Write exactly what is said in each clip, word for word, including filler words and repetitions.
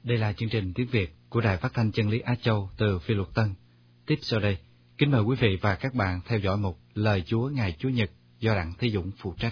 Đây là chương trình tiếng Việt của Đài Phát thanh Chân lý Á Châu từ Phi Luật Tân. Tiếp sau đây, kính mời quý vị và các bạn theo dõi mục Lời Chúa ngày Chủ nhật do Đặng Thế Dũng phụ trách.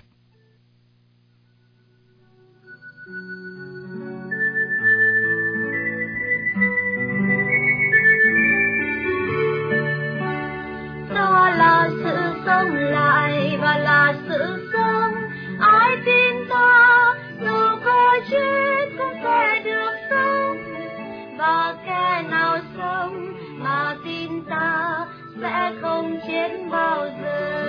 Đó là sự sống lại và là sự sống, ai tin ta dù có chết cũng sẽ được sống, và kẻ nào sống mà tin ta sẽ không chết bao giờ.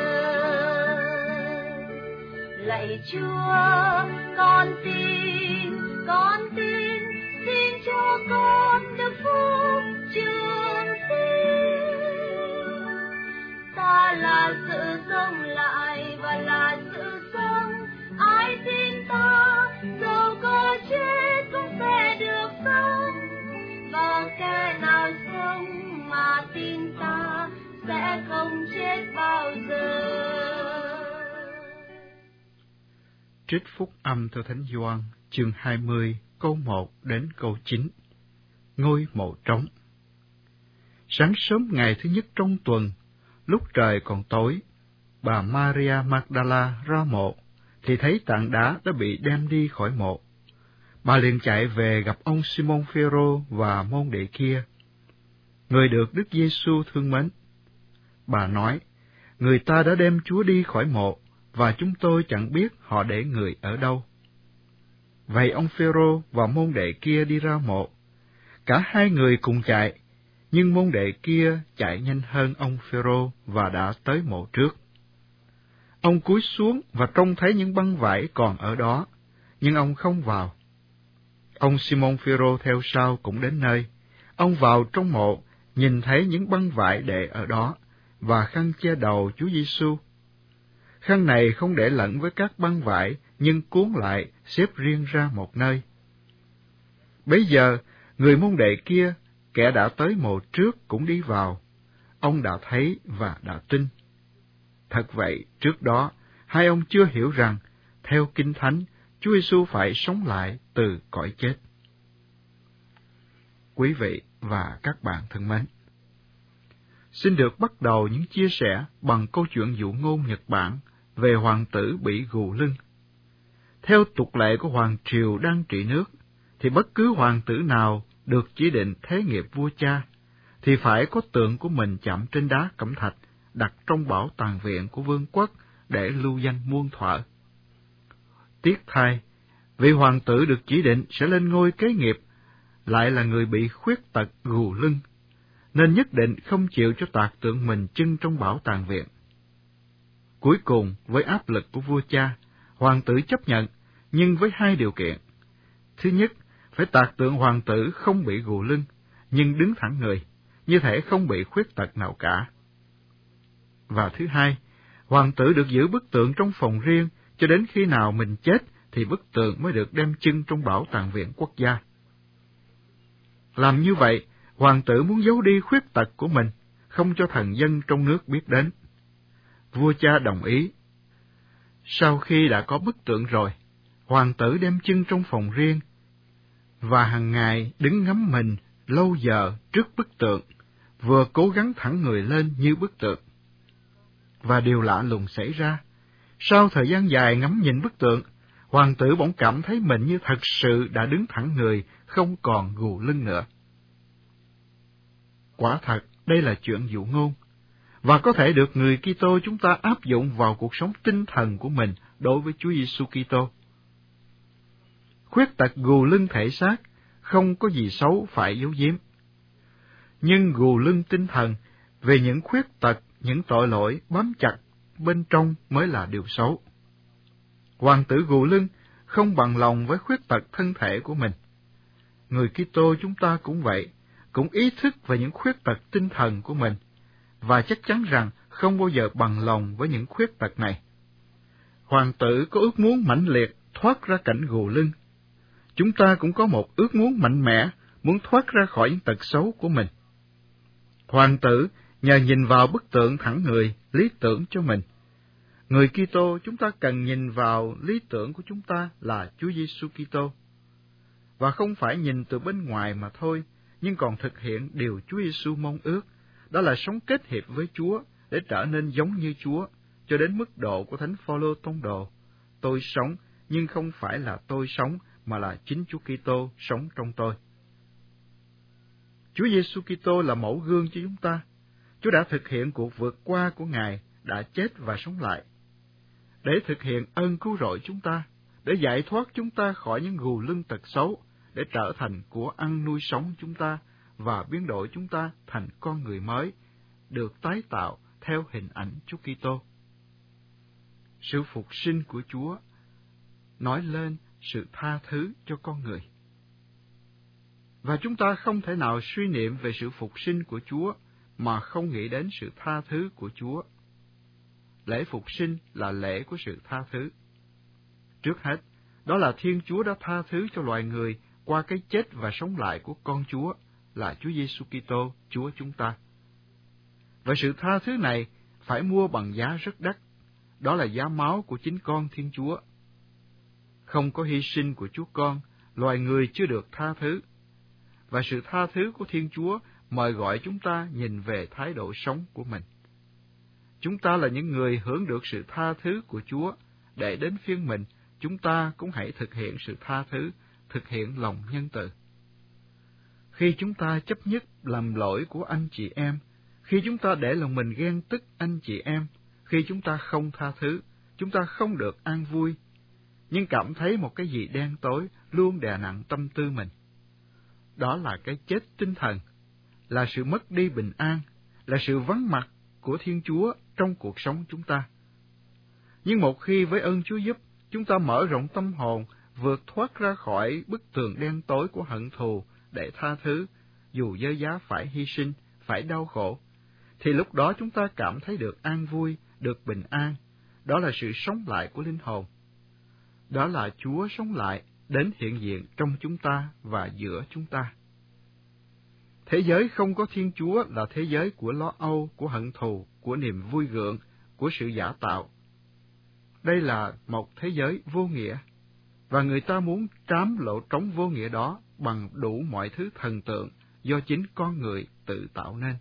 Lạy Chúa, con tin, con tin, xin cho con được phúc trường sinh. Ta là sự sống lại và là sự sống, ai tin ta dẫu có chết cũng sẽ được sống, và kẻ nào sống mà tin ta sẽ không chết bao giờ. Trích phúc âm theo Thánh Gioan chương hai mươi câu một đến câu chín. Ngôi mộ trống. Sáng sớm ngày thứ nhất trong tuần, lúc trời còn tối, bà Maria Magdala ra mộ, thì thấy tảng đá đã bị đem đi khỏi mộ. Bà liền chạy về gặp ông Simon Phêrô và môn đệ kia, người được Đức Giêsu thương mến. Bà nói, người ta đã đem Chúa đi khỏi mộ, và chúng tôi chẳng biết họ để người ở đâu. Vậy ông Phêrô và môn đệ kia đi ra mộ. Cả hai người cùng chạy, nhưng môn đệ kia chạy nhanh hơn ông Phêrô và đã tới mộ trước. Ông cúi xuống và trông thấy những băng vải còn ở đó, nhưng ông không vào. Ông Simon Phêrô theo sau cũng đến nơi. Ông vào trong mộ, nhìn thấy những băng vải để ở đó, và khăn che đầu Chúa Giêsu. Khăn này không để lẫn với các băng vải, nhưng cuốn lại, xếp riêng ra một nơi. Bấy giờ, người môn đệ kia, kẻ đã tới mộ trước cũng đi vào. Ông đã thấy và đã tin. Thật vậy, trước đó, hai ông chưa hiểu rằng, theo Kinh Thánh, Chúa Giêsu phải sống lại từ cõi chết. Quý vị và các bạn thân mến, xin được bắt đầu những chia sẻ bằng câu chuyện dụ ngôn Nhật Bản về hoàng tử bị gù lưng. Theo tục lệ của hoàng triều đang trị nước, thì bất cứ hoàng tử nào được chỉ định thế nghiệp vua cha, thì phải có tượng của mình chạm trên đá cẩm thạch, đặt trong bảo tàng viện của vương quốc để lưu danh muôn thuở. Tiếc thay, vị hoàng tử được chỉ định sẽ lên ngôi kế nghiệp lại là người bị khuyết tật gù lưng, nên nhất định không chịu cho tạc tượng mình trưng trong bảo tàng viện. Cuối cùng, với áp lực của vua cha, hoàng tử chấp nhận, nhưng với hai điều kiện. Thứ nhất, phải tạc tượng hoàng tử không bị gù lưng, nhưng đứng thẳng người, như thể không bị khuyết tật nào cả. Và thứ hai, hoàng tử được giữ bức tượng trong phòng riêng cho đến khi nào mình chết thì bức tượng mới được đem trưng trong bảo tàng viện quốc gia. Làm như vậy, hoàng tử muốn giấu đi khuyết tật của mình, không cho thần dân trong nước biết đến. Vua cha đồng ý. Sau khi đã có bức tượng rồi, hoàng tử đem trưng trong phòng riêng, và hàng ngày đứng ngắm mình lâu giờ trước bức tượng, vừa cố gắng thẳng người lên như bức tượng. Và điều lạ lùng xảy ra, sau thời gian dài ngắm nhìn bức tượng, hoàng tử bỗng cảm thấy mình như thật sự đã đứng thẳng người, không còn gù lưng nữa. Quả thật, đây là chuyện dụ ngôn, và có thể được người Kitô chúng ta áp dụng vào cuộc sống tinh thần của mình đối với Chúa Giêsu Kitô. Khuyết tật gù lưng thể xác không có gì xấu phải giấu giếm, nhưng gù lưng tinh thần về những khuyết tật, những tội lỗi bám chặt bên trong mới là điều xấu. Hoàng tử gù lưng không bằng lòng với khuyết tật thân thể của mình. Người Kitô chúng ta cũng vậy, cũng ý thức về những khuyết tật tinh thần của mình, và chắc chắn rằng không bao giờ bằng lòng với những khuyết tật này. Hoàng tử có ước muốn mãnh liệt thoát ra cảnh gù lưng. Chúng ta cũng có một ước muốn mạnh mẽ, muốn thoát ra khỏi những tật xấu của mình. Hoàng tử nhờ nhìn vào bức tượng thẳng người, lý tưởng cho mình. Người Kitô chúng ta cần nhìn vào lý tưởng của chúng ta là Chúa Giêsu Kitô. và không phải nhìn từ bên ngoài mà thôi, nhưng còn thực hiện điều Chúa Giêsu mong ước, đó là sống kết hiệp với Chúa để trở nên giống như Chúa, cho đến mức độ của Thánh Phaolô tông đồ. Tôi sống, nhưng không phải là tôi sống, mà là chính Chúa Kitô sống trong tôi. Chúa Giêsu Kitô là mẫu gương cho chúng ta. Chúa đã thực hiện cuộc vượt qua của Ngài, đã chết và sống lại, để thực hiện ơn cứu rỗi chúng ta, để giải thoát chúng ta khỏi những gù lưng tật xấu, để trở thành của ăn nuôi sống chúng ta và biến đổi chúng ta thành con người mới, được tái tạo theo hình ảnh Chúa Kitô. Sự phục sinh của Chúa nói lên sự tha thứ cho con người. Và chúng ta không thể nào suy niệm về sự phục sinh của Chúa mà không nghĩ đến sự tha thứ của Chúa. Lễ phục sinh là lễ của sự tha thứ. Trước hết, đó là Thiên Chúa đã tha thứ cho loài người qua cái chết và sống lại của con Chúa, là Chúa Giêsu Kitô, Chúa chúng ta. Và sự tha thứ này phải mua bằng giá rất đắt, đó là giá máu của chính con Thiên Chúa. Không có hy sinh của Chúa Con, loài người chưa được tha thứ. Và sự tha thứ của Thiên Chúa mời gọi chúng ta nhìn về thái độ sống của mình. Chúng ta là những người hưởng được sự tha thứ của Chúa, để đến phiên mình, chúng ta cũng hãy thực hiện sự tha thứ, thực hiện lòng nhân từ. Khi chúng ta chấp nhất làm lỗi của anh chị em, khi chúng ta để lòng mình ghen tức anh chị em, khi chúng ta không tha thứ, chúng ta không được an vui, nhưng cảm thấy một cái gì đen tối luôn đè nặng tâm tư mình. Đó là cái chết tinh thần, là sự mất đi bình an, là sự vắng mặt của Thiên Chúa trong cuộc sống chúng ta. Nhưng một khi với ơn Chúa giúp, chúng ta mở rộng tâm hồn, vượt thoát ra khỏi bức tường đen tối của hận thù để tha thứ, dù với giá phải hy sinh, phải đau khổ, thì lúc đó chúng ta cảm thấy được an vui, được bình an. Đó là sự sống lại của linh hồn. Đó là Chúa sống lại, đến hiện diện trong chúng ta và giữa chúng ta. Thế giới không có Thiên Chúa là thế giới của lo âu, của hận thù, của niềm vui gượng, của sự giả tạo. Đây là một thế giới vô nghĩa, và người ta muốn trám lỗ trống vô nghĩa đó bằng đủ mọi thứ thần tượng do chính con người tự tạo nên.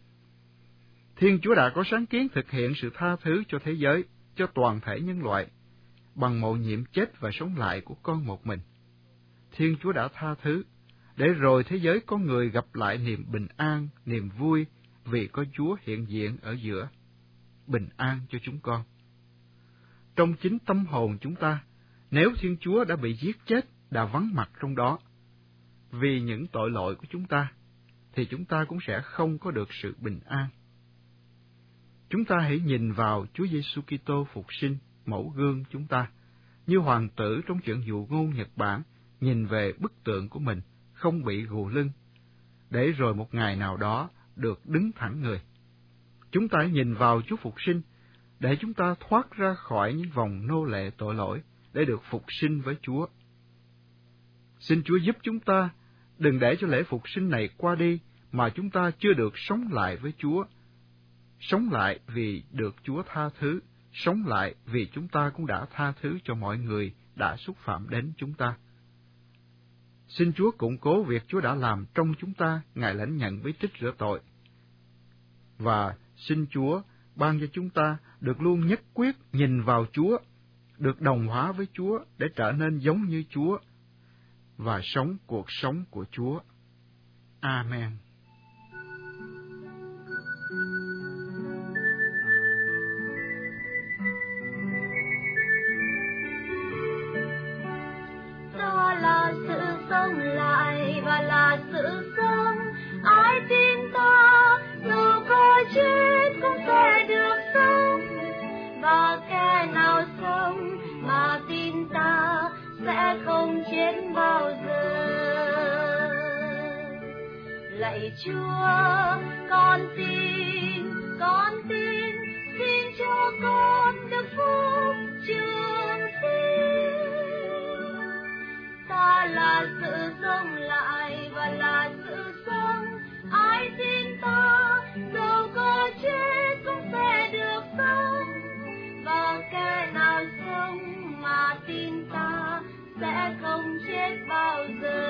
Thiên Chúa đã có sáng kiến thực hiện sự tha thứ cho thế giới, cho toàn thể nhân loại, bằng mầu nhiệm chết và sống lại của con một mình. Thiên Chúa đã tha thứ, để rồi thế giới con người gặp lại niềm bình an, niềm vui, vì có Chúa hiện diện ở giữa. Bình an cho chúng con. Trong chính tâm hồn chúng ta, nếu Thiên Chúa đã bị giết chết, đã vắng mặt trong đó, vì những tội lỗi của chúng ta, thì chúng ta cũng sẽ không có được sự bình an. Chúng ta hãy nhìn vào Chúa Giêsu Kitô phục sinh, mẫu gương chúng ta, như hoàng tử trong chuyện dụ ngôn Nhật Bản nhìn về bức tượng của mình, không bị gù lưng, để rồi một ngày nào đó được đứng thẳng người. Chúng ta hãy nhìn vào Chúa phục sinh, để chúng ta thoát ra khỏi những vòng nô lệ tội lỗi, để được phục sinh với Chúa. Xin Chúa giúp chúng ta, đừng để cho lễ phục sinh này qua đi, mà chúng ta chưa được sống lại với Chúa. Sống lại vì được Chúa tha thứ, sống lại vì chúng ta cũng đã tha thứ cho mọi người đã xúc phạm đến chúng ta. Xin Chúa củng cố việc Chúa đã làm trong chúng ta, Ngài lãnh nhận bí tích rửa tội. Và xin Chúa ban cho chúng ta được luôn nhất quyết nhìn vào Chúa, được đồng hóa với Chúa để trở nên giống như Chúa, và sống cuộc sống của Chúa. Amen. Đó là sự sống lại và là sự sống. Ai tin ta, dù có chết cũng sẽ được sống. Và kẻ nào sống mà tin ta sẽ không chết bao giờ. Lạy Chúa, con tin, con tin, xin cho con được phúc trường sinh. Ta là sự sống lại và là sự sống. Ai tin ta, dẫu có chết cũng sẽ được sống. Và kẻ nào sống mà tin ta sẽ sẽ không chết bao giờ.